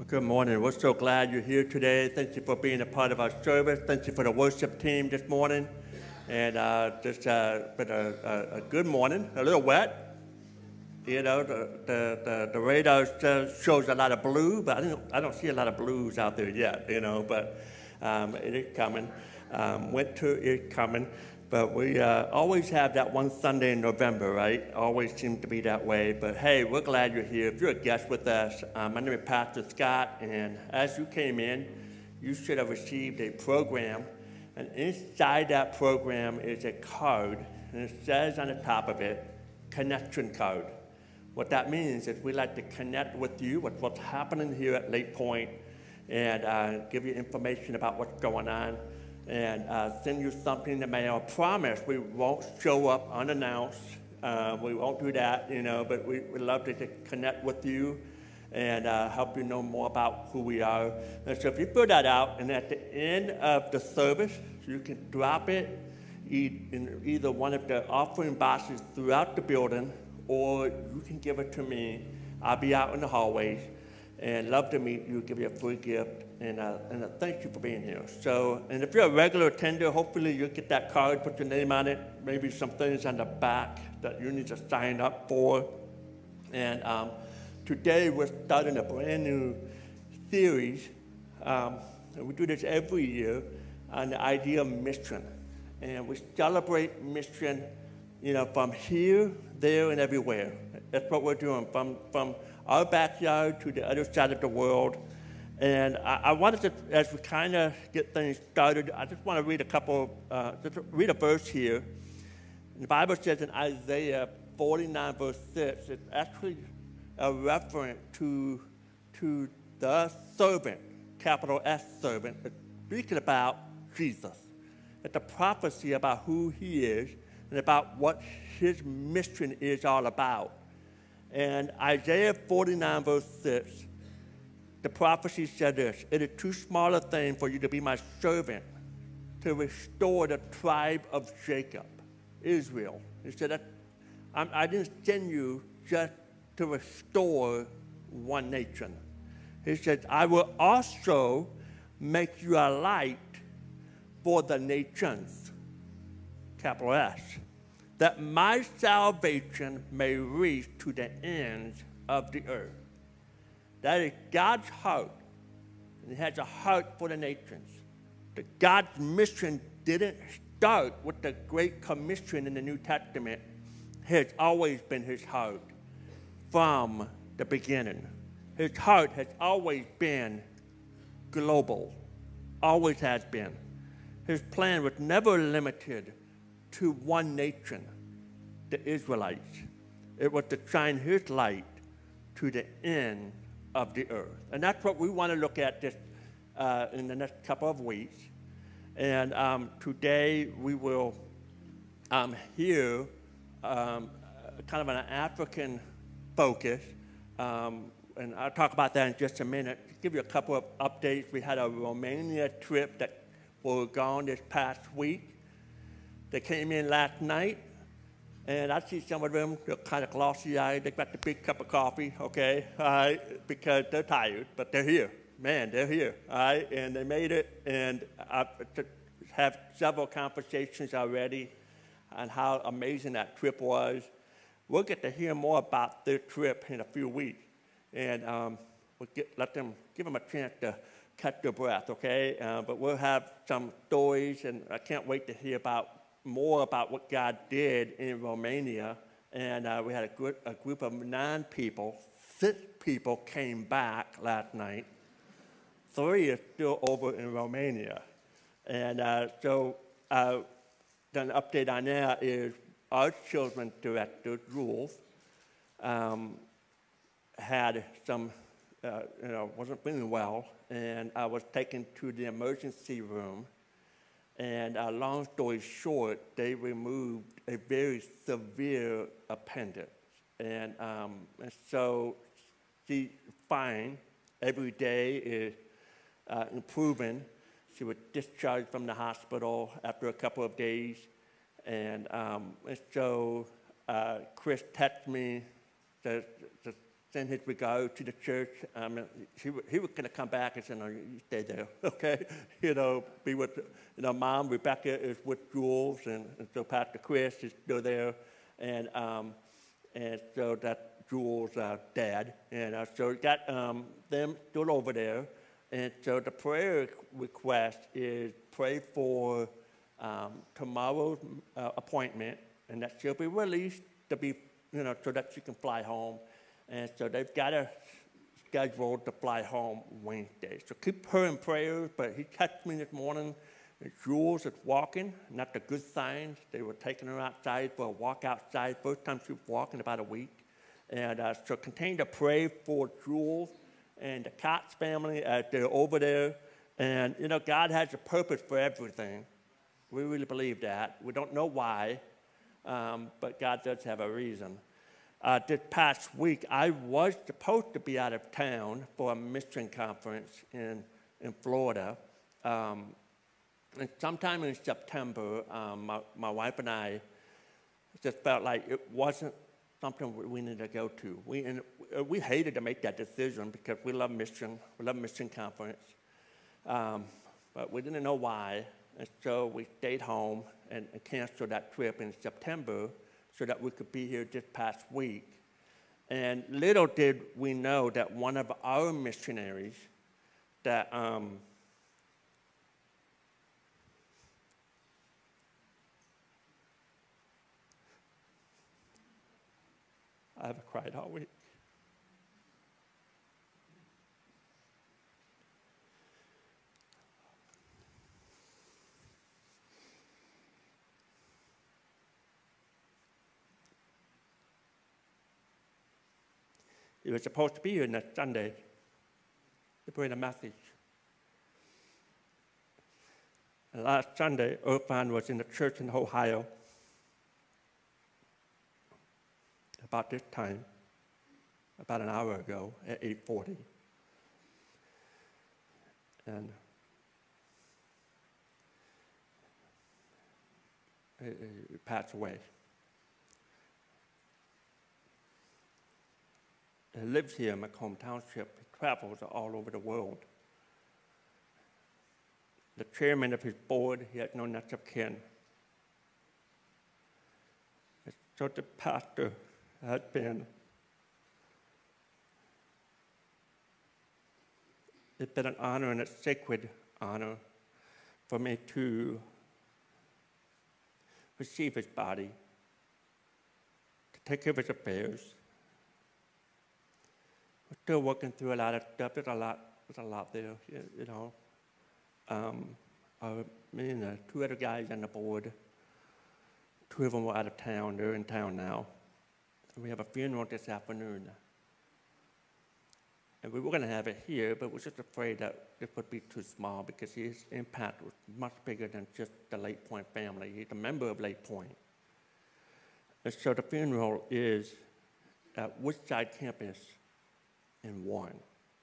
Good morning. We're so glad you're here today. Thank you for being a part of our service. Thank you for the worship team this morning. And just been a good morning, a little wet. You know, the radar shows a lot of blue, but I don't see a lot of blues out there yet, you know, but it is coming. Winter is coming. But we always have that one Sunday in November, right? Always seems to be that way. But hey, we're glad you're here. If you're a guest with us, my name is Pastor Scott, and as you came in, you should have received a program. And inside that program is a card, and it says on the top of it, connection card. What that means is we like to connect with you, with what's happening here at Lake Point, and give you information about what's going on. And send you something in the mail. Promise we won't show up unannounced. We won't do that, you know, but we love to connect with you and help you know more about who we are. And so if you fill that out, and at the end of the service, you can drop it in either one of the offering boxes throughout the building, or you can give it to me. I'll be out in the hallways. And love to meet you, give you a free gift, and thank you for being here. So, and if you're a regular attender, hopefully you'll get that card, put your name on it, maybe some things on the back that you need to sign up for. And today we're starting a brand new series, and we do this every year, on the idea of mission. And we celebrate mission, you know, from here, there, and everywhere. That's what we're doing, from our backyard to the other side of the world. And I wanted to, as we kind of get things started, I just want to read just read a verse here. The Bible says in Isaiah 49, verse 6, it's actually a reference to the servant, capital S servant, speaking about Jesus. It's a prophecy about who he is and about what his mission is all about. And Isaiah 49, verse 6, the prophecy said this: "It is too small a thing for you to be my servant, to restore the tribe of Jacob," Israel. He said, I didn't send you just to restore one nation. He said, "I will also make you a light for the nations," capital S, "that my salvation may reach to the ends of the earth." That is God's heart, and he has a heart for the nations. God's mission didn't start with the Great Commission in the New Testament. It has always been his heart from the beginning. His heart has always been global, always has been. His plan was never limited to one nation, the Israelites. It was to shine his light to the end of the earth. And that's what we want to look at this in the next couple of weeks. And today we will hear kind of an African focus, and I'll talk about that in just a minute. To give you a couple of updates, we had a Romania trip that was gone this past week. They came in last night, and I see some of them, they're kind of glossy-eyed. They got the big cup of coffee, okay, all right, because they're tired, but they're here. Man, they're here, all right, and they made it, and I have several conversations already on how amazing that trip was. We'll get to hear more about their trip in a few weeks, and we'll give them a chance to catch their breath, okay? But we'll have some stories, and I can't wait to hear more about what God did in Romania. And we had a group of 9 people. 6 people came back last night. 3 are still over in Romania. And so an update on that is our children's director, Jules, had some, wasn't feeling well, and I was taken to the emergency room. And long story short, they removed a very severe appendix. And so she's fine. Every day is improving. She was discharged from the hospital after a couple of days. And so Chris texted me to send his regards to the church. He was going to come back and say, no, you stay there, okay? Be with, Mom, Rebecca is with Jules, and so Pastor Chris is still there. And so that's Jules' dad. And so we got them still over there. And so the prayer request is pray for tomorrow's appointment, and that she'll be released to be, so that she can fly home. And so they've got her scheduled to fly home Wednesday. So keep her in prayers. But he texted me this morning. Jules is walking, not the good signs. They were taking her outside for a walk outside. First time she was walking about a week. And so continue to pray for Jules and the Cox family as they're over there. And, God has a purpose for everything. We really believe that. We don't know why, but God does have a reason. This past week, I was supposed to be out of town for a mission conference in Florida. And sometime in September, my wife and I just felt like it wasn't something we needed to go to. We hated to make that decision because we love mission. We love mission conference. But we didn't know why. And so we stayed home and canceled that trip in September so that we could be here this past week. And little did we know that one of our missionaries that I haven't cried all week. He was supposed to be here next Sunday to bring a message. And last Sunday, Irfan was in the church in Ohio about this time, about an hour ago at 8:40. And he passed away. He lives here in Macomb Township. He travels all over the world. The chairman of his board, he had no next of kin. So the pastor had been, it's been an honor and a sacred honor for me to receive his body, to take care of his affairs. We're still working through a lot of stuff. There's a lot there, Me and two other guys on the board, two of them were out of town. They're in town now. And we have a funeral this afternoon. And we were going to have it here, but we're just afraid that it would be too small because his impact was much bigger than just the Lake Point family. He's a member of Lake Point. And so the funeral is at Woodside Campus in Warren.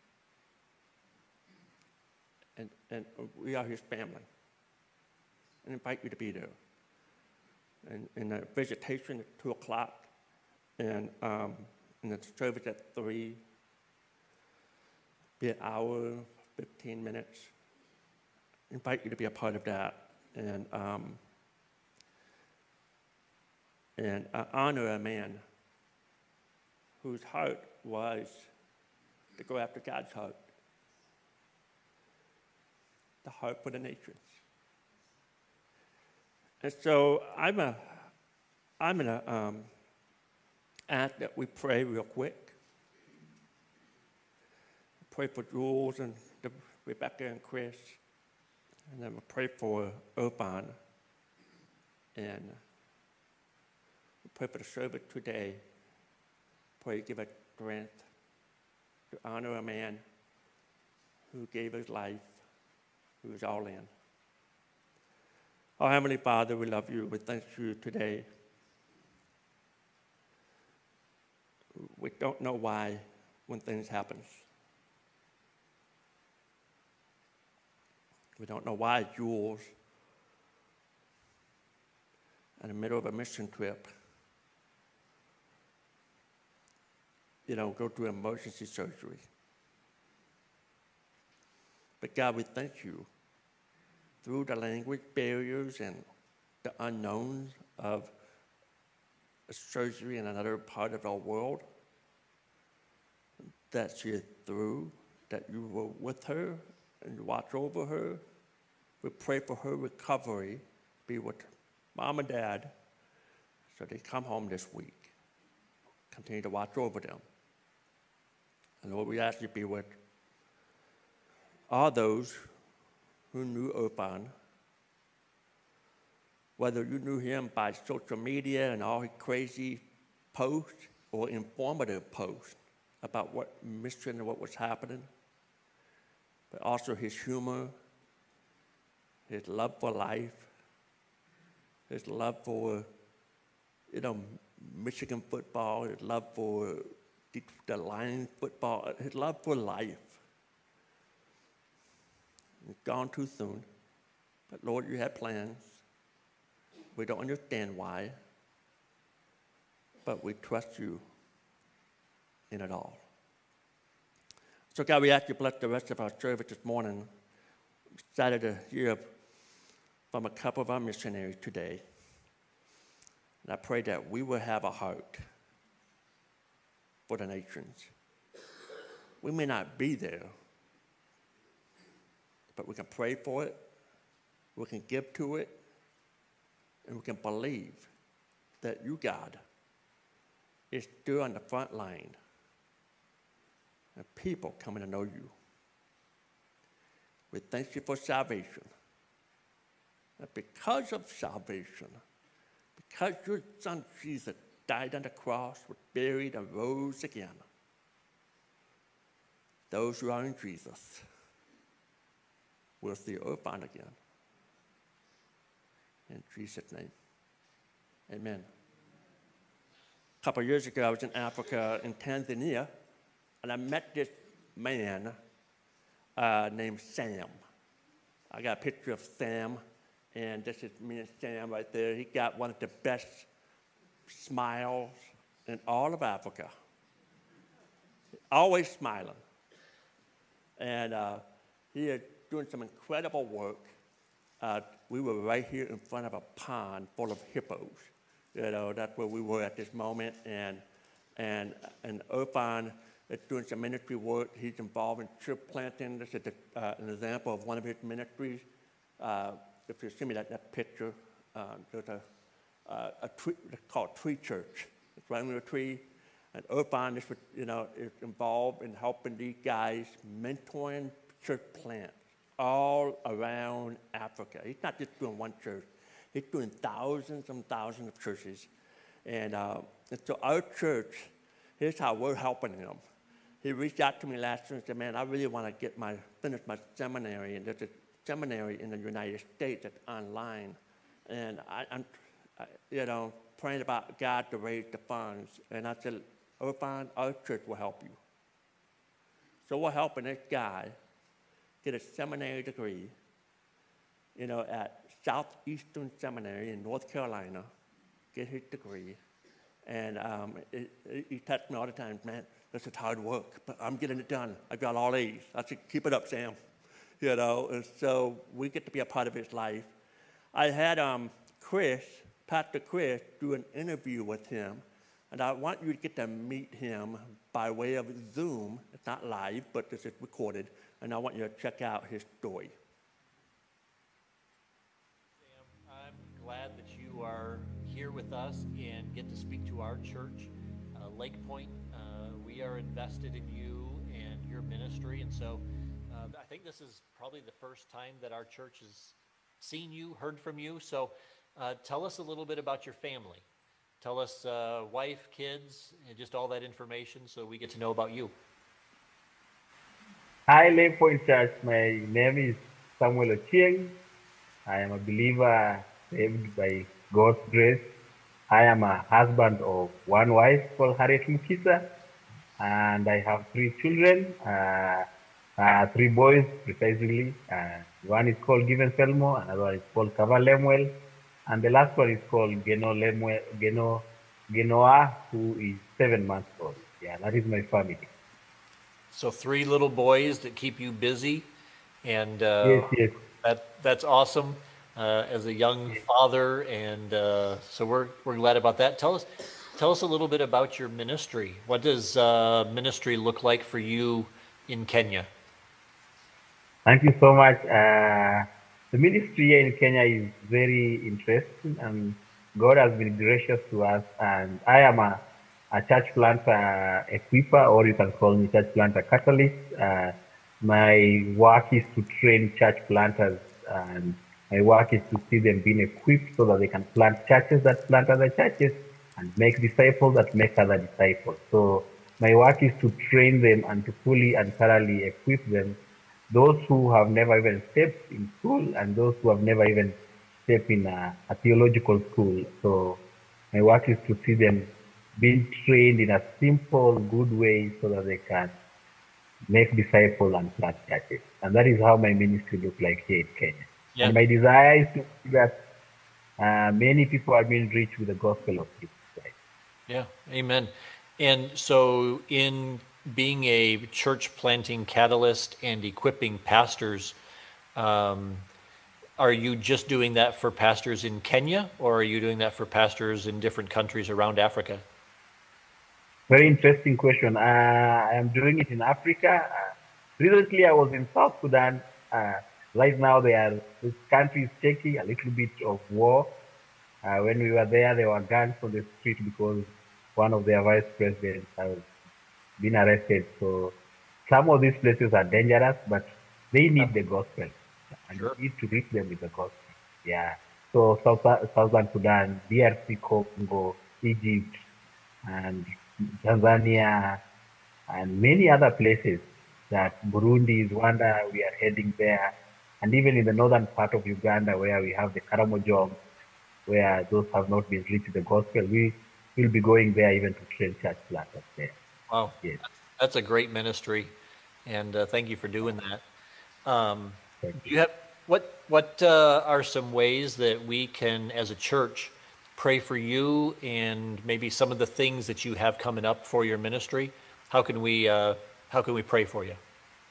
And we are his family. And invite you to be there. And the visitation at 2 o'clock, and the service at 3, be an hour, 15 minutes. Invite you to be a part of that. And honor a man whose heart was to go after God's heart, the heart for the nations. And so I'm gonna ask that we pray real quick. Pray for Jules and Rebecca and Chris, and then we'll pray for Irfan, and we'll pray for the service today. Pray give us strength to honor a man who gave his life, who was all in. Our Heavenly Father, we love you. We thank you today. We don't know why when things happen. We don't know why Jules, in the middle of a mission trip, go through emergency surgery. But God, we thank you through the language barriers and the unknowns of a surgery in another part of our world that she is through, that you were with her and watch over her. We pray for her recovery, be with mom and dad, so they come home this week. Continue to watch over them. And Lord, we ask you to be with all those who knew Irfan, whether you knew him by social media and all his crazy posts or informative posts about what mission and what was happening, but also his humor, his love for life, his love for, Michigan football, his love for the Lions football, his love for life. It's gone too soon, but Lord, you had plans. We don't understand why, but we trust you in it all. So God, we ask you to bless the rest of our service this morning. We're excited to hear from a couple of our missionaries today. And I pray that we will have a heart for the nations. We may not be there, but we can pray for it, we can give to it, and we can believe that you, God, is still on the front line, and people coming to know you. We thank you for salvation. And because of salvation, because your son Jesus died on the cross, was buried, and rose again, those who are in Jesus will see Irfan again. In Jesus' name, amen. A couple of years ago, I was in Africa, in Tanzania, and I met this man named Sam. I got a picture of Sam, and this is me and Sam right there. He got one of the best smiles in all of Africa. Always smiling. And he is doing some incredible work. We were right here in front of a pond full of hippos. That's where we were at this moment. And Irfan is doing some ministry work. He's involved in church planting. This is an example of one of his ministries. If you see me that picture, there's a tree called Tree Church. It's right under a tree. And Irfan is involved in helping these guys mentoring church plants all around Africa. He's not just doing one church. He's doing thousands and thousands of churches. And so our church, here's how we're helping him. He reached out to me last year and said, man, I really want to finish my seminary. And there's a seminary in the United States that's online. And I'm praying about God to raise the funds. And I said, Irfan, our church will help you. So we're helping this guy get a seminary degree, at Southeastern Seminary in North Carolina, get his degree. And he texts me all the time, man, this is hard work, but I'm getting it done. I got all A's. I said, keep it up, Sam. And so we get to be a part of his life. I had Pastor Chris, do an interview with him, and I want you to get to meet him by way of Zoom. It's not live, but this is recorded, and I want you to check out his story. Sam, I'm glad that you are here with us and get to speak to our church, Lake Point. We are invested in you and your ministry, and so I think this is probably the first time that our church has seen you, heard from you. So tell us a little bit about your family. Tell us wife, kids, and just all that information so we get to know about you. Hi, Lake Point Church. My name is Samuel Ochieng. I am a believer saved by God's grace. I am a husband of one wife called Harriet Mukisa, and I have 3 children, 3 boys precisely. One is called Given Selmo, another one is called Kava Lemuel, and the last one is called Genoa, who is 7 months old. Yeah, that is my family. So 3 little boys that keep you busy, and Yes, yes. that's awesome as a young father, and so we're glad about that. Tell us a little bit about your ministry. What does ministry look like for you in Kenya? Thank you so much. The ministry here in Kenya is very interesting, and God has been gracious to us. And I am a church planter equiper, or you can call me church planter catalyst. My work is to train church planters, and my work is to see them being equipped so that they can plant churches that plant other churches and make disciples that make other disciples. So my work is to train them and to fully and thoroughly equip them, those who have never even stepped in school and those who have never even stepped in a theological school. So my work is to see them being trained in a simple, good way so that they can make disciples and plant churches. And that is how my ministry looks like here in Kenya. Yeah. And my desire is to see that many people are being reached with the gospel of Jesus Christ. Yeah, amen. And so, in being a church planting catalyst and equipping pastors, are you just doing that for pastors in Kenya, or are you doing that for pastors in different countries around Africa? Very interesting question. I am doing it in Africa. Recently, I was in South Sudan. Right now, this country is taking a little bit of war. When we were there were guns on the street because one of their vice presidents has been arrested. So some of these places are dangerous, but they need the gospel, and Sure. we need to reach them with the gospel. Yeah. So Southern Sudan, DRC Congo, Egypt, and Tanzania, and many other places, that Burundi, Rwanda, we are heading there. And even in the northern part of Uganda, where we have the Karamojong, where those have not been reached with the gospel, we will be going there even to train church planters there. Wow, Yes. that's a great ministry, and thank you for doing that. Thank Do you. you have what are some ways that we can, as a church, pray for you, and maybe some of the things that you have coming up for your ministry? How can we pray for you?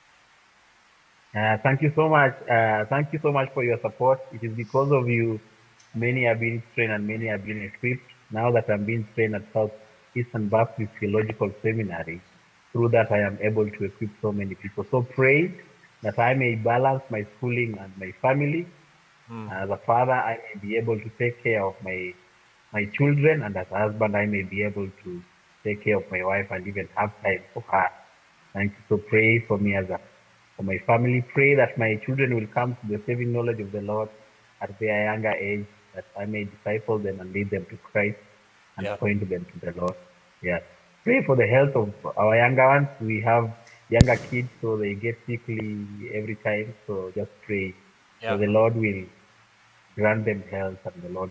Thank you so much. Thank you so much for your support. It is because of you many are being trained and many are being equipped. Now that I'm being trained at Southeastern Baptist Theological Seminary, through that I am able to equip so many people. So pray that I may balance my schooling and my family. As a father, I may be able to take care of my children, and as a husband, I may be able to take care of my wife and even have time for her. Thank you. So pray for me for my family. Pray that my children will come to the saving knowledge of the Lord at their younger age, that I may disciple them and lead them to Christ and Yeah. point them to the Lord. Yes. Pray for the health of our younger ones. We have younger kids, so they get sickly every time. So just pray. Yeah. So the Lord will grant them health, and the Lord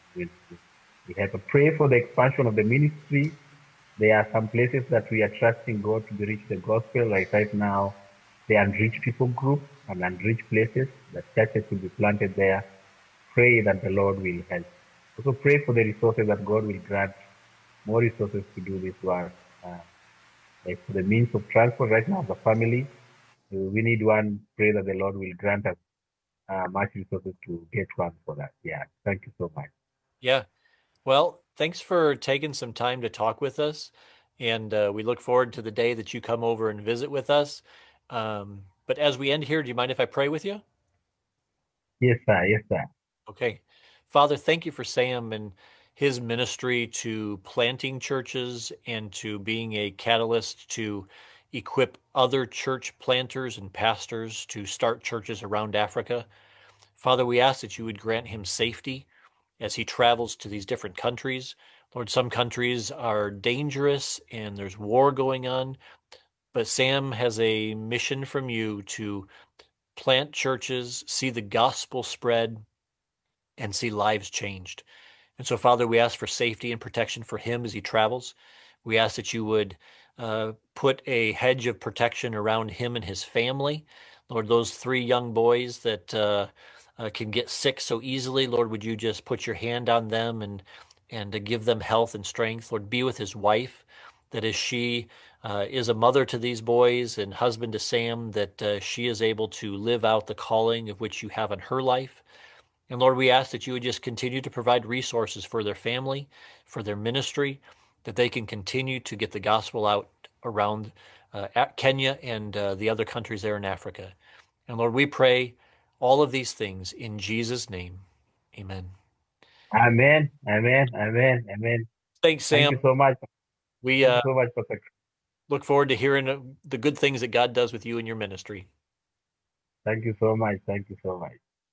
will help. Pray for the expansion of the ministry. There are some places that we are trusting God to reach the gospel. Like right now, the unreached people group and unreached places, that churches will be planted there. Pray that the Lord will help. Also pray for the resources, that God will grant more resources to do this work. Like for the means of transport right now, the family, we need one. Pray that the Lord will grant us much resources to get one for that. Yeah. Thank you so much. Yeah. Well, thanks for taking some time to talk with us, and we look forward to the day that you come over and visit with us. But as we end here, do you mind if I pray with you? Yes, sir. Yes, sir. Okay. Father, thank you for Sam and his ministry to planting churches and to being a catalyst to equip other church planters and pastors to start churches around Africa. Father, we ask that you would grant him safety as he travels to these different countries. Lord, some countries are dangerous and there's war going on, but Sam has a mission from you to plant churches, see the gospel spread, and see lives changed. And so, Father, we ask for safety and protection for him as he travels. We ask that you would put a hedge of protection around him and his family. Lord, those 3 young boys that can get sick so easily, Lord, would you just put your hand on them and to give them health and strength. Lord, be with his wife. that as she is a mother to these boys and husband to Sam, that she is able to live out the calling of which you have in her life. And Lord, we ask that you would just continue to provide resources for their family, for their ministry, that they can continue to get the gospel out around Kenya and the other countries there in Africa. And Lord, we pray all of these things in Jesus' name. Amen. Amen. Amen. Amen. Amen. Thanks, Sam. Thank you so much. We Thank you so much, Pastor. look forward to hearing the good things that God does with you in your ministry. Thank you so much. Thank you so much.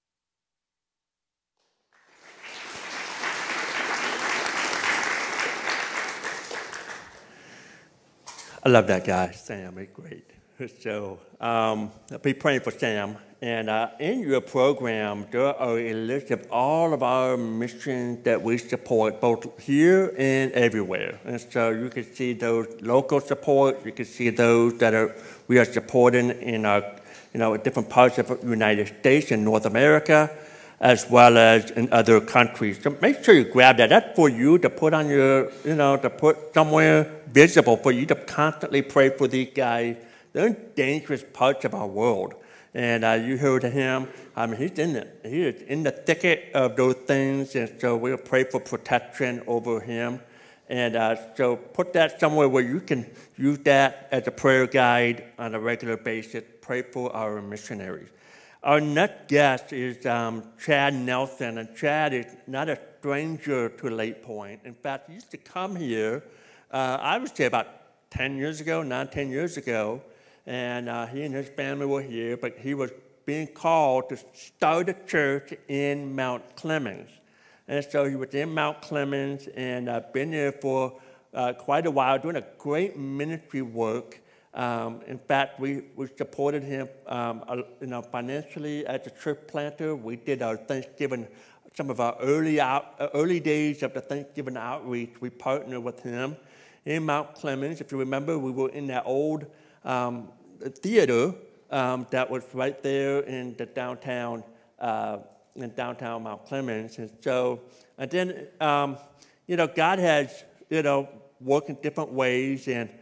I love that guy, Sam. He's great. So I'll be praying for Sam. And in your program, there are a list of all of our missions that we support, both here and everywhere. And so you can see those local support. You can see those that we are supporting in our, different parts of the United States and North America, as well as in other countries. So make sure you grab that. That's for you to put on your, to put somewhere visible for you to constantly pray for these guys. They're in dangerous parts of our world. And you heard him. He is in the thicket of those things, and so we'll pray for protection over him. And so put that somewhere where you can use that as a prayer guide on a regular basis. Pray for our missionaries. Our next guest is Chad Nelson, and Chad is not a stranger to Lake Point. In fact, he used to come here, I would say about 10 years ago, 10 years ago, and he and his family were here, but he was being called to start a church in Mount Clemens. And so he was in Mount Clemens and been there for quite a while, doing a great ministry work. In fact, we supported him, financially as a church planter. We did our Thanksgiving, some of our early days of the Thanksgiving outreach. We partnered with him in Mount Clemens. If you remember, we were in that old theater that was right there in the downtown Mount Clemens. And so, and then, God has, worked in different ways, and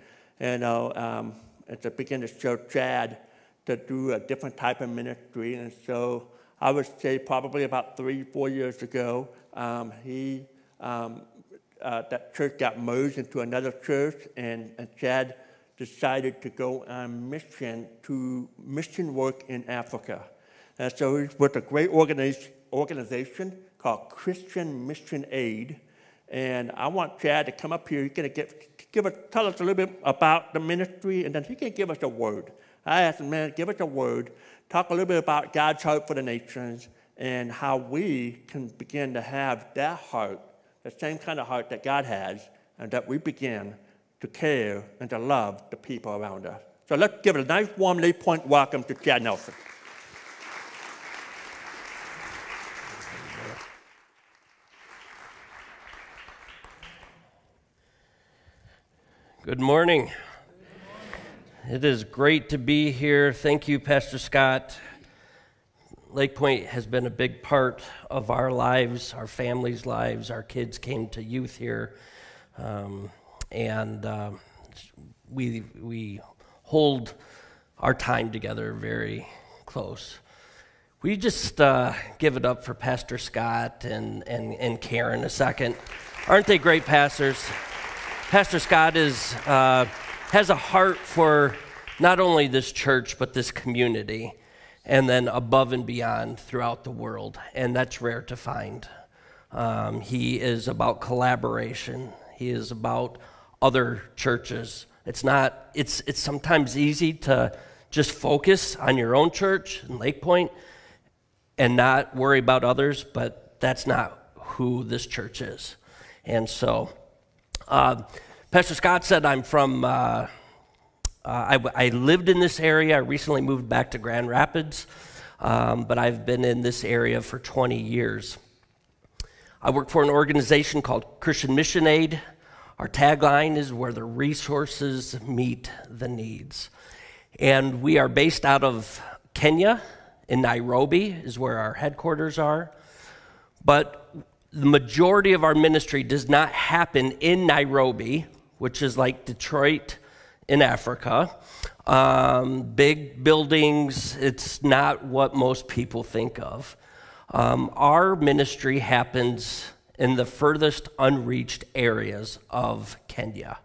to begin to show Chad to do a different type of ministry. And so I would say probably about 3-4 years ago, that church got merged into another church, and Chad decided to go on mission work in Africa. And so he's with a great organization called Christian Mission Aid. And I want Chad to come up here. He's going to tell us a little bit about the ministry, and then he can give us a word. I asked him, man, give us a word. Talk a little bit about God's heart for the nations and how we can begin to have that heart, the same kind of heart that God has, and that we begin to care and to love the people around us. So let's give it a nice, warm Lake Point welcome to Chad Nelson. Good morning. It is great to be here. Thank you, Pastor Scott. Lake Point has been a big part of our lives, our families' lives. Our kids came to youth here, and we hold our time together very close. Will you just give it up for Pastor Scott and Karen a second? Aren't they great pastors? Pastor Scott has a heart for not only this church, but this community, and then above and beyond throughout the world, and that's rare to find. He is about collaboration. He is about other churches. It's sometimes easy to just focus on your own church in Lake Point and not worry about others, but that's not who this church is. And so Pastor Scott said I'm from, I lived in this area. I recently moved back to Grand Rapids, but I've been in this area for 20 years. I work for an organization called Christian Mission Aid. Our tagline is where the resources meet the needs. And we are based out of Kenya, in Nairobi is where our headquarters are. But the majority of our ministry does not happen in Nairobi, which is like Detroit in Africa. Big buildings, it's not what most people think of. Our ministry happens in the furthest unreached areas of Kenya.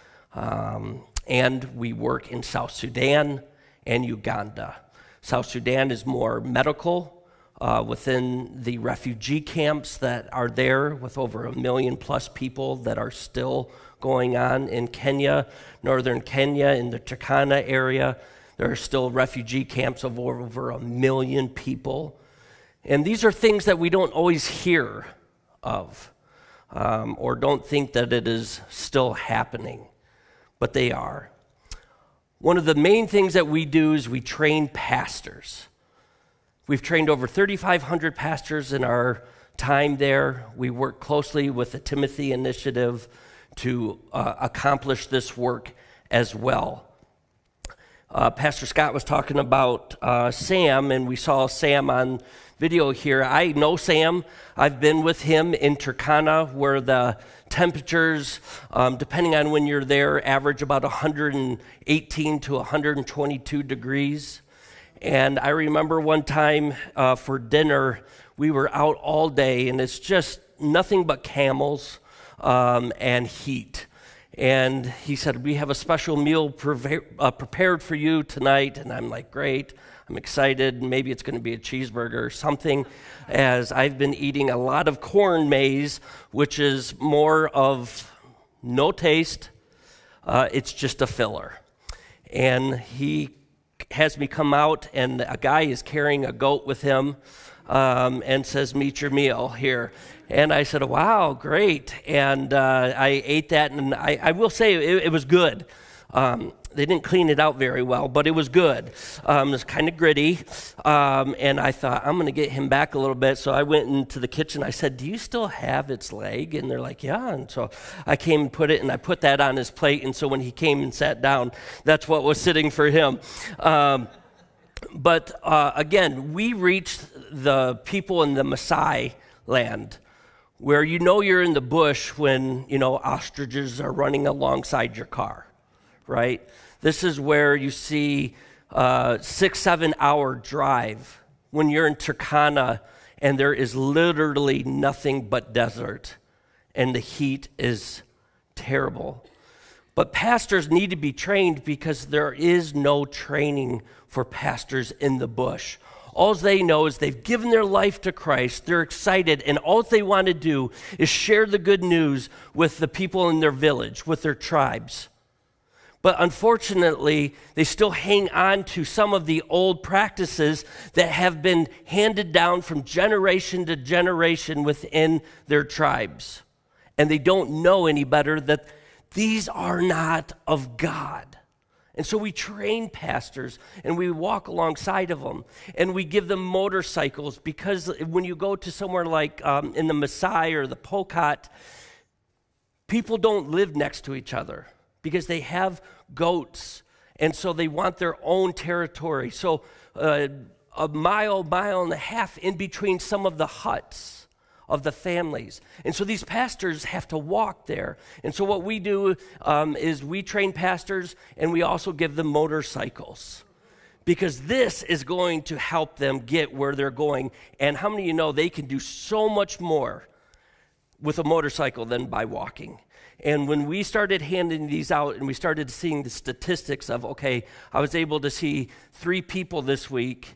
And we work in South Sudan and Uganda. South Sudan is more medical within the refugee camps that are there, with over 1 million plus people that are still going on in Kenya. Northern Kenya, in the Turkana area, there are still refugee camps of over 1 million people. And these are things that we don't always hear of, or don't think that it is still happening, but they are. One of the main things that we do is we train pastors. We've trained over 3,500 pastors in our time there. We work closely with the Timothy Initiative to accomplish this work as well. Pastor Scott was talking about Sam, and we saw Sam on video here. I know Sam. I've been with him in Turkana, where the temperatures, depending on when you're there, average about 118 to 122 degrees. And I remember one time for dinner, we were out all day, and it's just nothing but camels and heat. And he said, we have a special meal prepared for you tonight. And I'm like, great. I'm excited. Maybe it's going to be a cheeseburger or something, as I've been eating a lot of corn maze, which is more of no taste. It's just a filler. And he has me come out, and a guy is carrying a goat with him and says, meet your meal here. And I said, wow, great. And I ate that, and I will say it was good. They didn't clean it out very well, but it was good. It was kind of gritty, and I thought, I'm going to get him back a little bit. So I went into the kitchen. I said, do you still have its leg? And they're like, yeah. And so I came and put it, and I put that on his plate. And so when he came and sat down, that's what was sitting for him. But again, we reached the people in the Maasai land, where you know you're in the bush when, ostriches are running alongside your car, right? This is where you see 6-7 hour drive when you're in Turkana and there is literally nothing but desert and the heat is terrible. But pastors need to be trained, because there is no training for pastors in the bush. All they know is they've given their life to Christ, they're excited, and all they want to do is share the good news with the people in their village, with their tribes. But unfortunately, they still hang on to some of the old practices that have been handed down from generation to generation within their tribes. And they don't know any better that these are not of God. And so we train pastors, and we walk alongside of them, and we give them motorcycles, because when you go to somewhere like in the Maasai or the Pokot, people don't live next to each other, because they have goats, and so they want their own territory. So a mile and a half in between some of the huts of the families. And so these pastors have to walk there. And so what we do is we train pastors, and we also give them motorcycles, because this is going to help them get where they're going. And how many of you know they can do so much more with a motorcycle than by walking? And when we started handing these out and we started seeing the statistics of, okay, I was able to see 3 people this week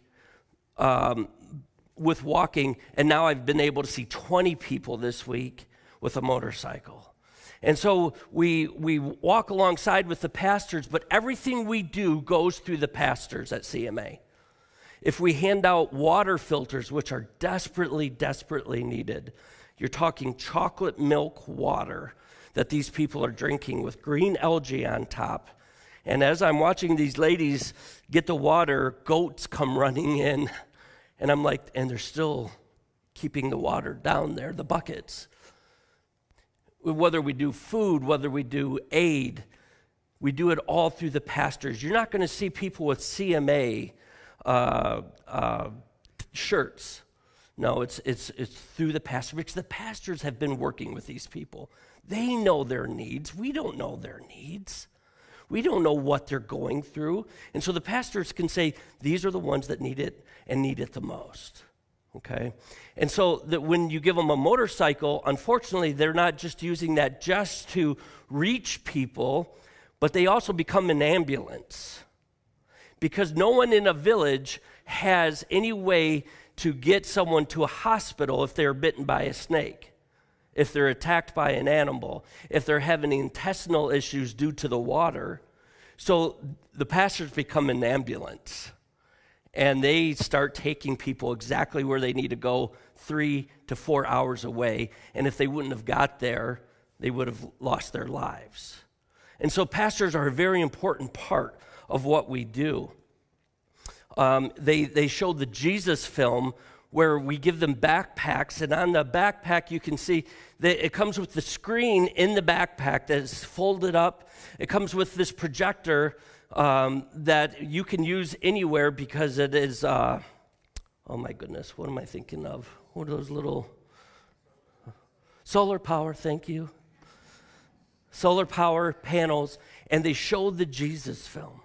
with walking, and now I've been able to see 20 people this week with a motorcycle. And so we walk alongside with the pastors, but everything we do goes through the pastors at CMA. If we hand out water filters, which are desperately, desperately needed, you're talking chocolate milk water that these people are drinking with green algae on top. And as I'm watching these ladies get the water, goats come running in. And I'm like, and they're still keeping the water down there, the buckets. Whether we do food, whether we do aid, we do it all through the pastors. You're not going to see people with CMA shirts. No, it's through the pastor, because the pastors have been working with these people. They know their needs. We don't know their needs. We don't know what they're going through. And so the pastors can say, these are the ones that need it and need it the most. Okay? And so that when you give them a motorcycle, unfortunately, they're not just using that just to reach people, but they also become an ambulance. Because no one in a village has any way to get someone to a hospital if they're bitten by a snake, if they're attacked by an animal, if they're having intestinal issues due to the water. So the pastors become an ambulance, and they start taking people exactly where they need to go 3 to 4 hours away. And if they wouldn't have got there, they would have lost their lives. And so pastors are a very important part of what we do. They showed the Jesus film where we give them backpacks, and on the backpack you can see that it comes with the screen in the backpack that is folded up. It comes with this projector that you can use anywhere because it is, oh my goodness, what am I thinking of? What are those little, solar power, thank you. Solar power panels, and they showed the Jesus film.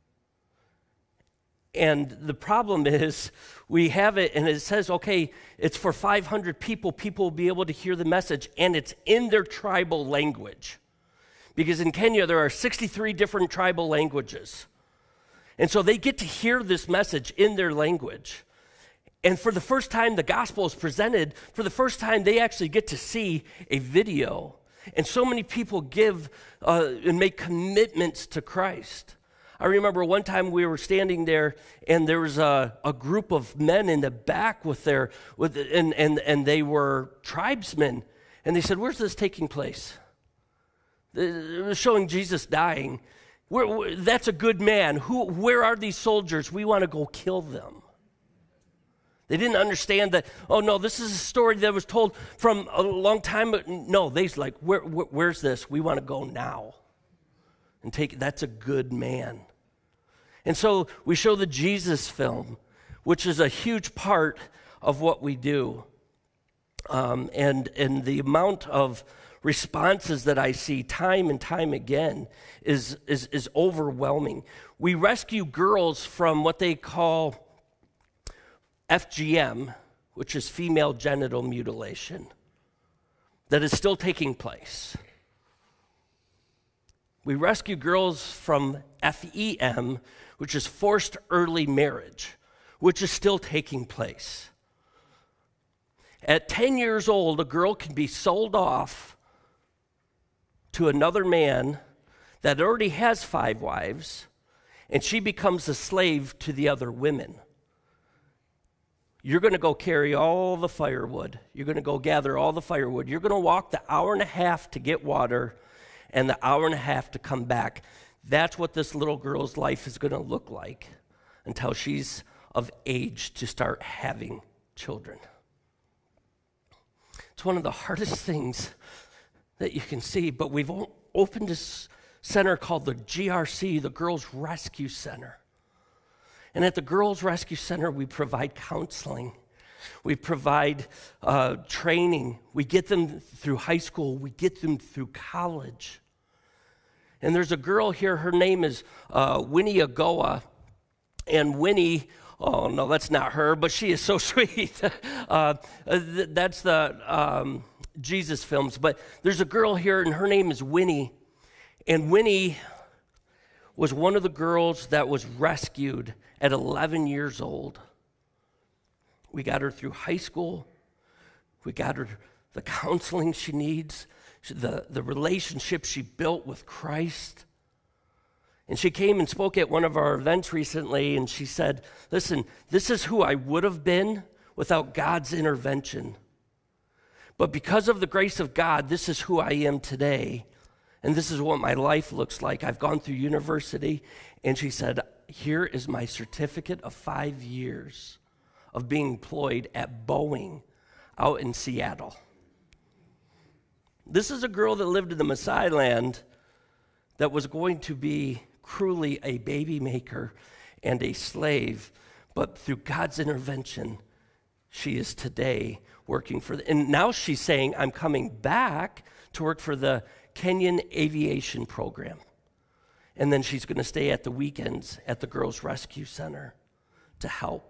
And the problem is, we have it, and it says, okay, it's for 500 people. People will be able to hear the message, and it's in their tribal language. Because in Kenya, there are 63 different tribal languages. And so they get to hear this message in their language. And for the first time the gospel is presented, for the first time they actually get to see a video. And so many people give and make commitments to Christ. I remember one time we were standing there, and there was a group of men in the back and they were tribesmen. And they said, "Where's this taking place?" It was showing Jesus dying. That's a good man. Where are these soldiers? We want to go kill them. They didn't understand that, oh no, this is a story that was told from a long time ago. No, they're like, where's this? We want to go now. And that's a good man. And so we show the Jesus film, which is a huge part of what we do. And the amount of responses that I see time and time again is overwhelming. We rescue girls from what they call FGM, which is female genital mutilation, that is still taking place. We rescue girls from FEM, which is forced early marriage, which is still taking place. At 10 years old, a girl can be sold off to another man that already has 5 wives, and she becomes a slave to the other women. You're going to go carry all the firewood. You're going to go gather all the firewood. You're going to walk the hour and a half to get water and the hour and a half to come back. That's what this little girl's life is going to look like until she's of age to start having children. It's one of the hardest things that you can see, but we've opened this center called the GRC, the Girls Rescue Center. And at the Girls Rescue Center, we provide counseling. We provide training. We get them through high school. We get them through college. And there's a girl here, her name is Winnie Agoa. And Winnie, oh no, that's not her, but she is so sweet. That's the Jesus films. But there's a girl here, and her name is Winnie. And Winnie was one of the girls that was rescued at 11 years old. We got her through high school. We got her the counseling she needs, the relationship she built with Christ. And she came and spoke at one of our events recently, and she said, listen, this is who I would have been without God's intervention. But because of the grace of God, this is who I am today. And this is what my life looks like. I've gone through university. And she said, here is my certificate of 5 years of being employed at Boeing out in Seattle. This is a girl that lived in the Maasai land that was going to be cruelly a baby maker and a slave. But through God's intervention, she is today working for and now she's saying, I'm coming back to work for the Kenyan Aviation Program. And then she's going to stay at the weekends at the Girls Rescue Center to help.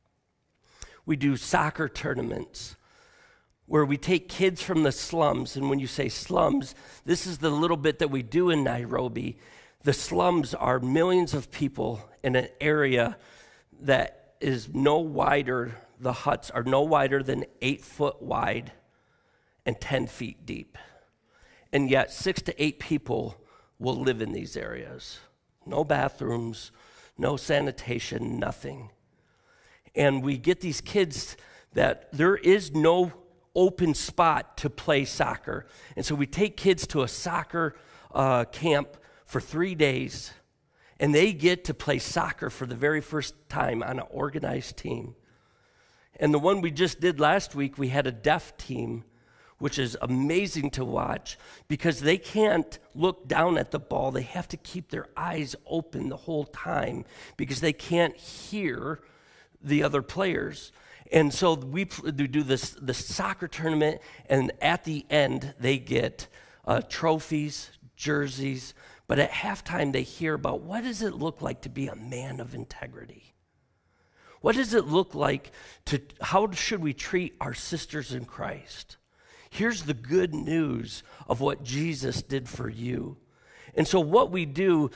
We do soccer tournaments where we take kids from the slums. And when you say slums, this is the little bit that we do in Nairobi. The slums are millions of people in an area that is no wider, the huts are no wider than 8 foot wide and 10 feet deep. And yet 6 to 8 people will live in these areas. No bathrooms, no sanitation, nothing. And we get these kids that there is no open spot to play soccer. And so we take kids to a soccer camp for 3 days, and they get to play soccer for the very first time on an organized team. And the one we just did last week, we had a deaf team, which is amazing to watch because they can't look down at the ball. They have to keep their eyes open the whole time because they can't hear the other players. And so we do the soccer tournament, and at the end, they get trophies, jerseys, but at halftime, they hear about what does it look like to be a man of integrity? What does it look like how should we treat our sisters in Christ? Here's the good news of what Jesus did for you. And so what we do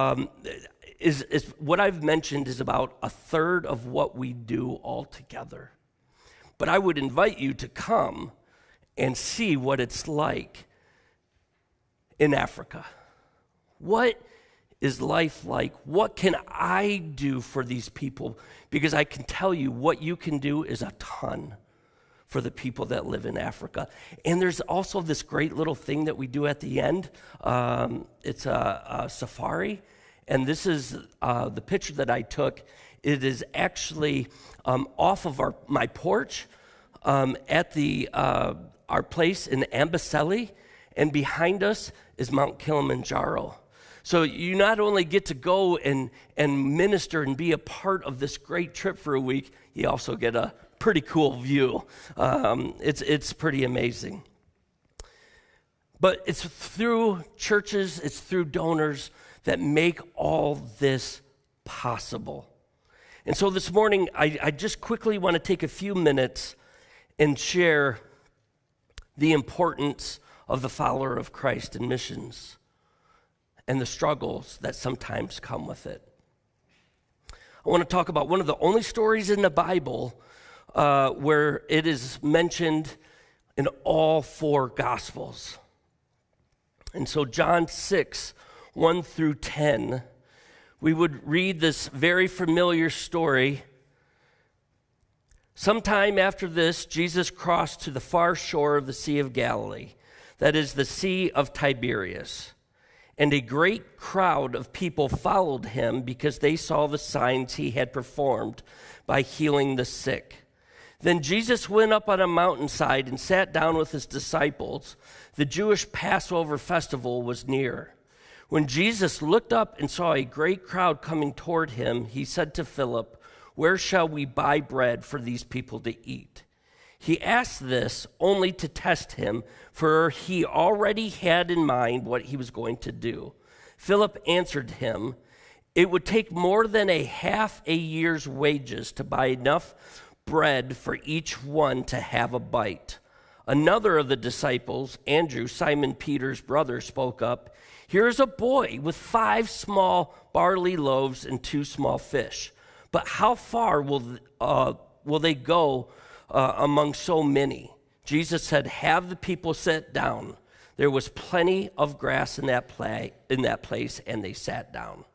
is what I've mentioned is about a third of what we do altogether. But I would invite you to come and see what it's like in Africa. What is life like? What can I do for these people? Because I can tell you what you can do is a ton for the people that live in Africa. And there's also this great little thing that we do at the end. It's a safari. And this is the picture that I took. It is actually off of my porch at our place in Amboseli. And behind us is Mount Kilimanjaro. So you not only get to go and minister and be a part of this great trip for a week, you also get a pretty cool view. It's pretty amazing. But it's through churches, it's through donors that make all this possible. And so this morning, I just quickly want to take a few minutes and share the importance of the follower of Christ in missions and the struggles that sometimes come with it. I want to talk about one of the only stories in the Bible where it is mentioned in all 4 Gospels. And so John 6, 1 through 10, we would read this very familiar story. Sometime after this, Jesus crossed to the far shore of the Sea of Galilee, that is the Sea of Tiberias. And a great crowd of people followed him because they saw the signs he had performed by healing the sick. Then Jesus went up on a mountainside and sat down with his disciples. The Jewish Passover festival was near. When Jesus looked up and saw a great crowd coming toward him, he said to Philip, "Where shall we buy bread for these people to eat?" He asked this only to test him, for he already had in mind what he was going to do. Philip answered him, "It would take more than a half a year's wages to buy enough bread for each one to have a bite." Another of the disciples, Andrew, Simon Peter's brother, spoke up, "Here is a boy with 5 small barley loaves and 2 small fish. But how far will they go among so many?" Jesus said, "Have the people sit down." There was plenty of grass in that place, and they sat down.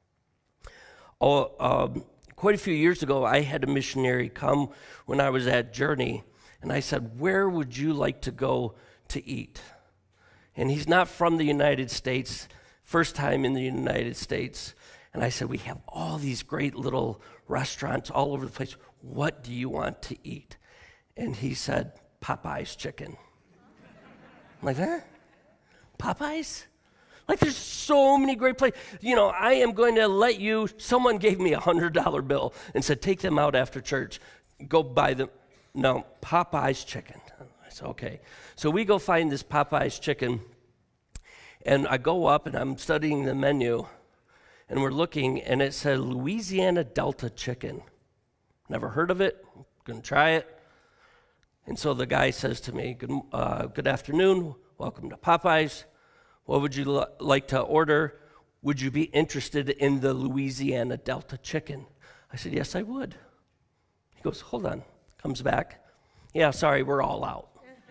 Quite a few years ago, I had a missionary come when I was at Journey, and I said, "Where would you like to go to eat?" And he's not from the United States, first time in the United States. And I said, "We have all these great little restaurants all over the place. What do you want to eat?" And he said, "Popeye's chicken." I'm like, huh? Popeyes? Like, there's so many great places. You know, I am going to let you, someone gave me a $100 bill and said, "Take them out after church. Go buy them." no, Popeye's chicken. I said, okay. So we go find this Popeye's chicken, and I go up, and I'm studying the menu, and we're looking, and it said Louisiana Delta chicken. Never heard of it. Gonna try it. And so the guy says to me, good afternoon. Welcome to Popeye's. What would you like to order? Would you be interested in the Louisiana Delta chicken? I said, yes, I would. He goes, hold on. Comes back. Yeah, sorry, we're all out.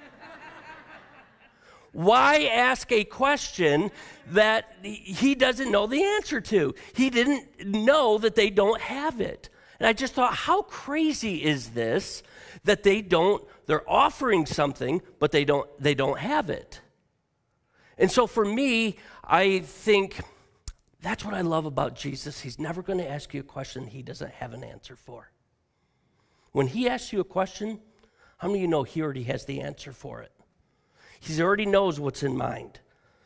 Why ask a question that he doesn't know the answer to? He didn't know that they don't have it. And I just thought, how crazy is this that they're offering something, but they don't have it. And so for me, I think that's what I love about Jesus. He's never going to ask you a question he doesn't have an answer for. When he asks you a question, how many of you know he already has the answer for it? He already knows what's in mind.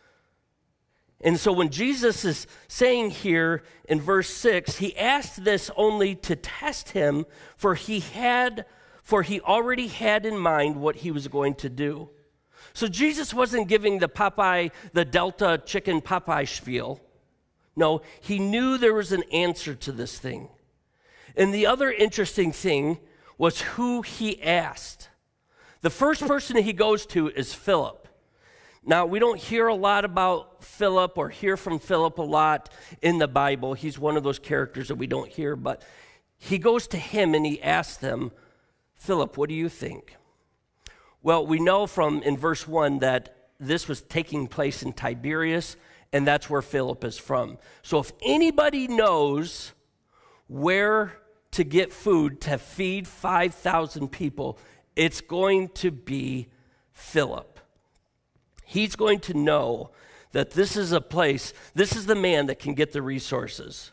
And so when Jesus is saying here in verse 6, he asked this only to test him, for he already had in mind what he was going to do. So Jesus wasn't giving the Delta chicken Popeye spiel. No, he knew there was an answer to this thing. And the other interesting thing was who he asked. The first person he goes to is Philip. Now, we don't hear a lot about Philip or hear from Philip a lot in the Bible. He's one of those characters that we don't hear, but he goes to him and he asks him, Philip, what do you think? Well, we know in verse 1 that this was taking place in Tiberias, and that's where Philip is from. So if anybody knows where to get food to feed 5,000 people, it's going to be Philip. He's going to know that this is a place, this is the man that can get the resources.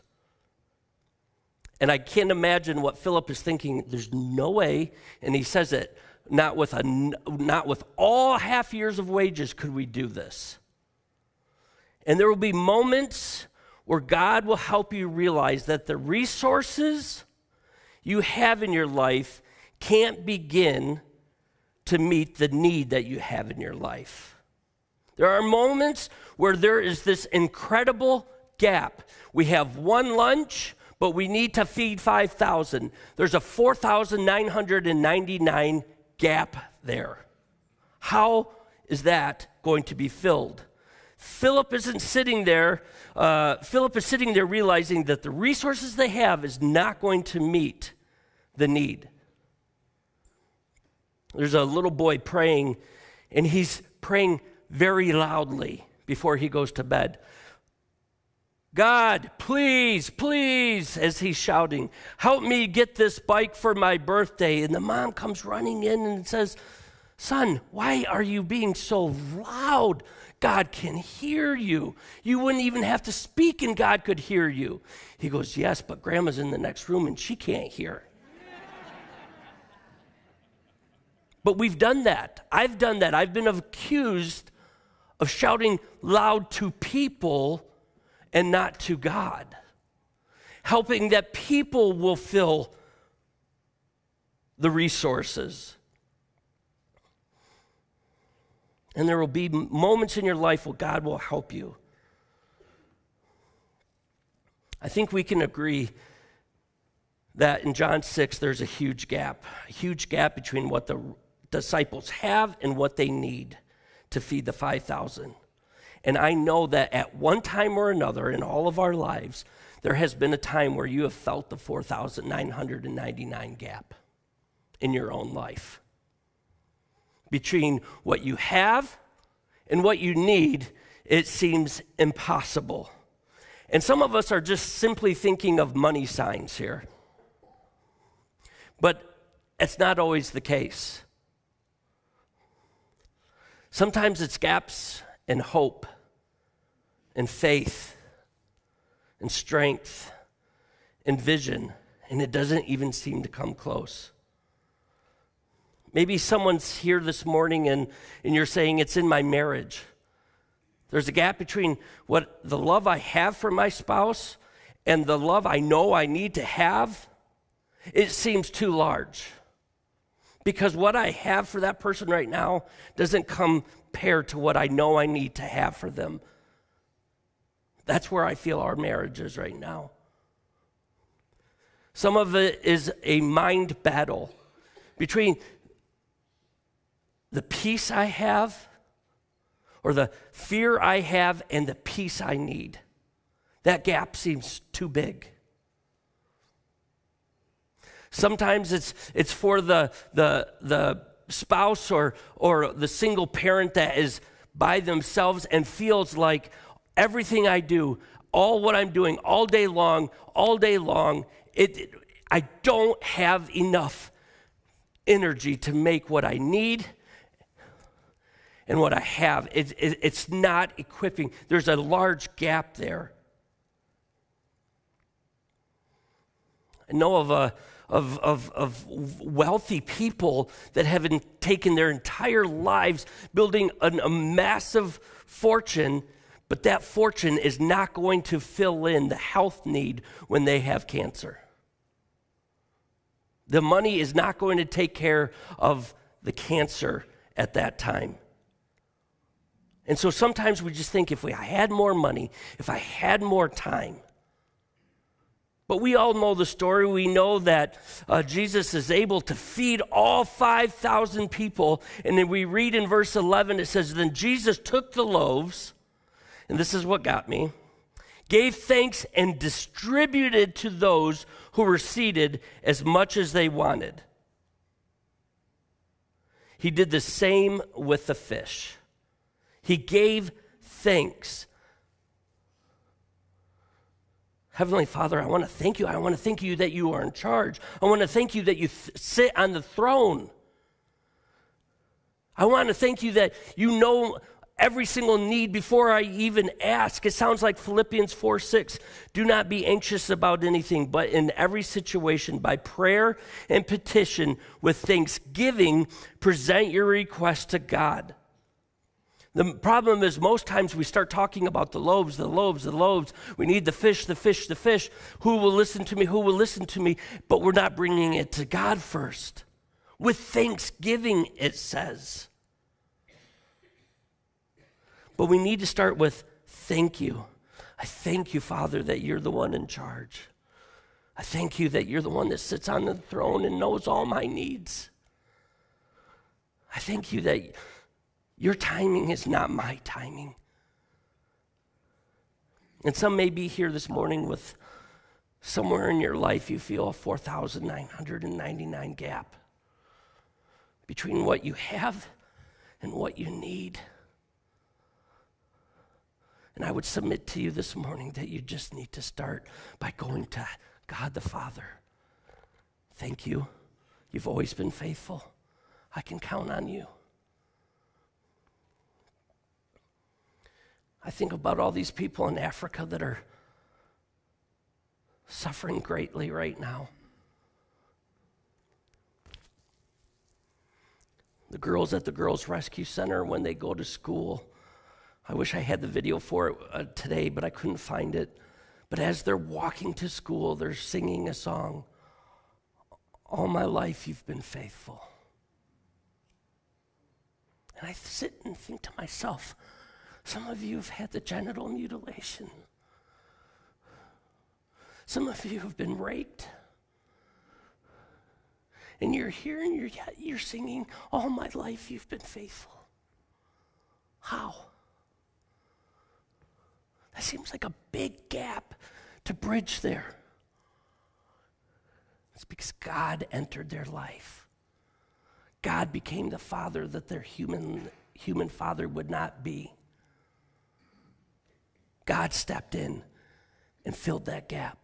And I can't imagine what Philip is thinking. There's no way, and he says it, not with all half years of wages could we do this. And there will be moments where God will help you realize that the resources you have in your life can't begin to meet the need that you have in your life. There are moments where there is this incredible gap. We have one lunch, but we need to feed 5,000. There's a 4,999 gap there. How is that going to be filled? Philip isn't sitting there. Philip is sitting there realizing that the resources they have is not going to meet the need. There's a little boy praying, and he's praying very loudly before he goes to bed. God, please, please, as he's shouting, help me get this bike for my birthday. And the mom comes running in and says, son, why are you being so loud? God can hear you. You wouldn't even have to speak and God could hear you. He goes, yes, but grandma's in the next room and she can't hear. But we've done that. I've done that. I've been accused of shouting loud to people and not to God. Helping that people will fill the resources. And there will be moments in your life where God will help you. I think we can agree that in John 6, there's a huge gap between what the disciples have and what they need to feed the 5,000. And I know that at one time or another in all of our lives, there has been a time where you have felt the 4,999 gap in your own life. Between what you have and what you need, it seems impossible. And some of us are just simply thinking of money signs here. But it's not always the case. Sometimes it's gaps in hope and faith and strength and vision, and it doesn't even seem to come close. Maybe someone's here this morning and you're saying, it's in my marriage. There's a gap between what the love I have for my spouse and the love I know I need to have. It seems too large. Because what I have for that person right now doesn't compare to what I know I need to have for them. That's where I feel our marriage is right now. Some of it is a mind battle between the peace I have or the fear I have and the peace I need. That gap seems too big. Sometimes it's for the spouse or the single parent that is by themselves and feels like everything I do, all what I'm doing all day long, I don't have enough energy to make what I need and what I have. It's not equipping. There's a large gap there. I know of wealthy people that have taken their entire lives building a massive fortune, but that fortune is not going to fill in the health need when they have cancer. The money is not going to take care of the cancer at that time. And so sometimes we just think if I had more money, if I had more time. But we all know the story. We know that Jesus is able to feed all 5,000 people. And then we read in verse 11, it says, then Jesus took the loaves, and this is what got me, gave thanks and distributed to those who were seated as much as they wanted. He did the same with the fish. He gave thanks. Heavenly Father, I want to thank you. I want to thank you that you are in charge. I want to thank you that you sit on the throne. I want to thank you that you know every single need before I even ask. It sounds like Philippians 4:6. Do not be anxious about anything, but in every situation, by prayer and petition, with thanksgiving, present your request to God. The problem is most times we start talking about the loaves. We need the fish. Who will listen to me? But we're not bringing it to God first. With thanksgiving, it says. But we need to start with thank you. I thank you, Father, that you're the one in charge. I thank you that you're the one that sits on the throne and knows all my needs. I thank you that your timing is not my timing. And some may be here this morning with somewhere in your life you feel a 4,999 gap between what you have and what you need. And I would submit to you this morning that you just need to start by going to God the Father. Thank you. You've always been faithful. I can count on you. I think about all these people in Africa that are suffering greatly right now. The girls at the Girls Rescue Center, when they go to school, I wish I had the video for it today, but I couldn't find it. But as they're walking to school, they're singing a song. All my life you've been faithful. And I sit and think to myself, some of you have had the genital mutilation. Some of you have been raped. And you're here and you're singing, all my life you've been faithful. How? That seems like a big gap to bridge there. It's because God entered their life. God became the father that their human father would not be. God stepped in and filled that gap.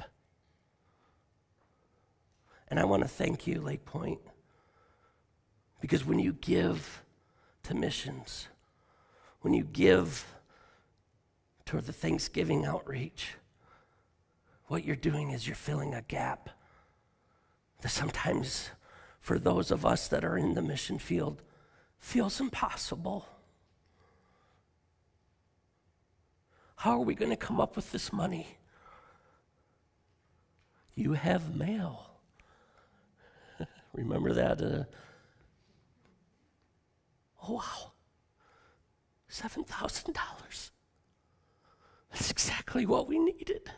And I want to thank you, Lake Point, because when you give to missions, when you give toward the Thanksgiving outreach, what you're doing is you're filling a gap that sometimes for those of us that are in the mission field feels impossible. How are we going to come up with this money? You have mail. Remember that Oh, wow. $7,000. That's exactly what we needed.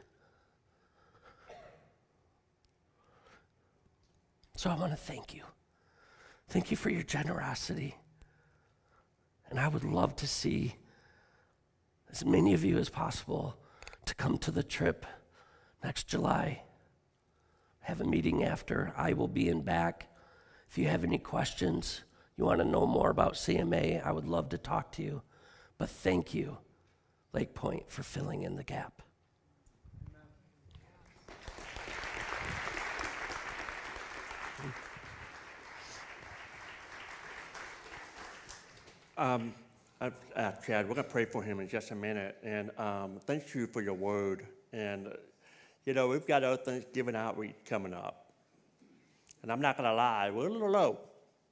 So I want to thank you. Thank you for your generosity. And I would love to see as many of you as possible to come to the trip next July. Have a meeting after. I will be in back. If you have any questions, you want to know more about CMA, I would love to talk to you. But thank you, Lake Point, for filling in the gap. Chad, we're going to pray for him in just a minute. And thank you for your word. And, we've got other Thanksgiving outreach coming up. And I'm not going to lie, we're a little low.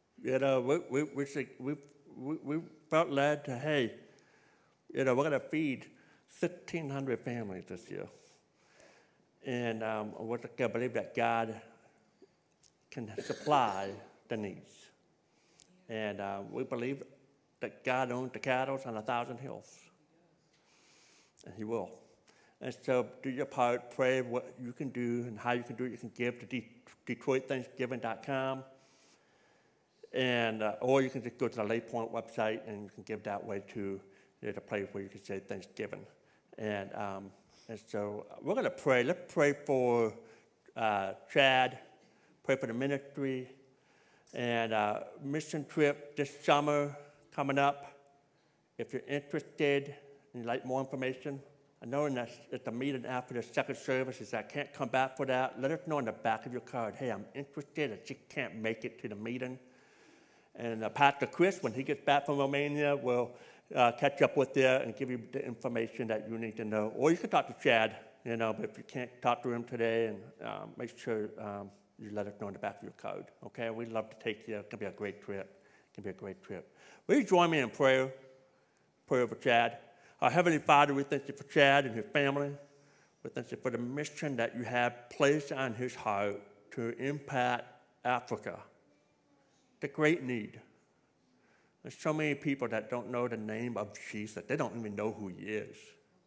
We felt led to, hey, we're going to feed 1,500 families this year. And we're going to believe that God can supply the needs. And we believe that God owns the cattle on 1,000 hills. And he will. And so do your part, pray what you can do and how you can do it. You can give to DetroitThanksgiving.com. And, or you can just go to the Lake Point website and you can give that way too. There's a place where you can say Thanksgiving. And so we're going to pray. Let's pray for Chad, pray for the ministry, and mission trip this summer coming up. If you're interested and you'd like more information, I know at the meeting after the second service is I can't come back for that. Let us know on the back of your card, hey, I'm interested, I just can't make it to the meeting. And Pastor Chris, when he gets back from Romania, will catch up with you and give you the information that you need to know. Or you can talk to Chad, but if you can't talk to him today, and make sure you let us know on the back of your card, okay? We'd love to take you. It's going to be a great trip. Will you join me in prayer? Prayer for Chad. Our Heavenly Father, we thank you for Chad and his family. We thank you for the mission that you have placed on his heart to impact Africa. The great need. There's so many people that don't know the name of Jesus. They don't even know who he is.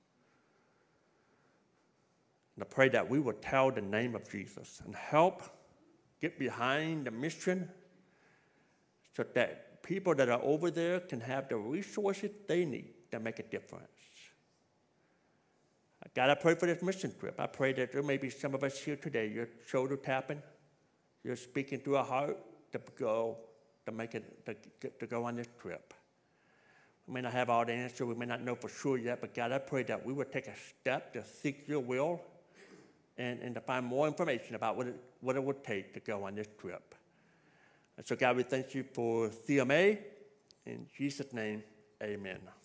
And I pray that we will tell the name of Jesus and help get behind the mission so that people that are over there can have the resources they need to make a difference. God, I pray for this mission trip. I pray that there may be some of us here today, you're shoulder tapping, you're speaking to our heart to go on this trip. We may not have all the answers, we may not know for sure yet, but God, I pray that we would take a step to seek your will and to find more information about what it would take to go on this trip. And so, God, we thank you for CMA. In Jesus' name, amen.